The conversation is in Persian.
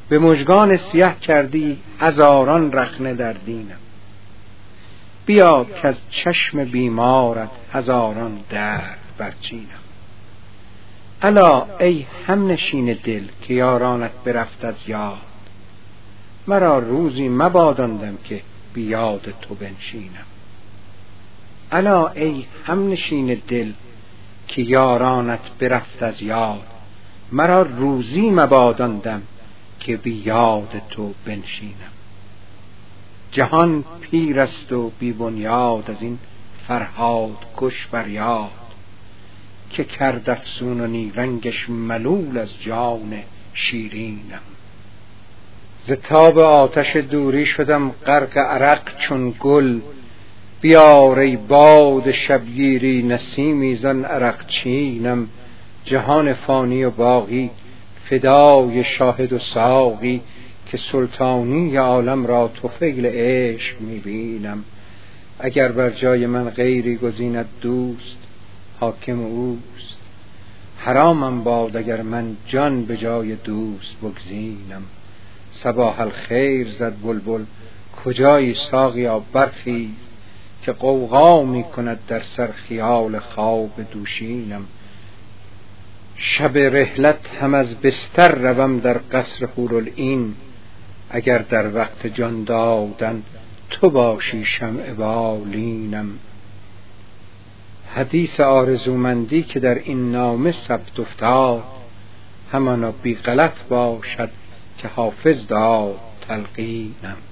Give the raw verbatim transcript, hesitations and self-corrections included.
به مژگان سیه کردی هزاران رخنه در دینم. بیا که از چشم بیمارت هزاران درد برچینم. الا ای همنشین دل که یارانت برفت از یاد، مرا روزی مباداندم که بی یاد تو بنشینم. الا ای همنشین دل که یارانت برفت از یاد، مرا روزی مباداندم که بی یاد تو بنشینم. جهان پیر است و بی بنیاد از این فرهاد کش فریاد، که کرد افسون و نیرنگش ملول از جان شیرینم. ز تاب آتش دوری شدم غرق عرق چون گل، بیار ای باد شبگیری نسیمی زان عرق چینم. جهان فانی و باقی فدای شاهد و ساقی، که سلطانی عالم را طفیل عشق میبینم. اگر بر جای من غیری گزیند دوست، حاکم اوست. حرامم باد اگر من جان به جای دوست بگزینم. صباح الخیر زد بلبل کجایی ساقیا برخیز، که غوغا می کند در سر خیال خواب دوشینم. شب رحلت هم از بستر روم در قصر حورالعین، اگر در وقت جان دادن تو باشی شمع بالینم. حدیث آرزومندی که در این نامه ثبت افتاد، همانا بی غلط باشد که حافظ داد تلقینم.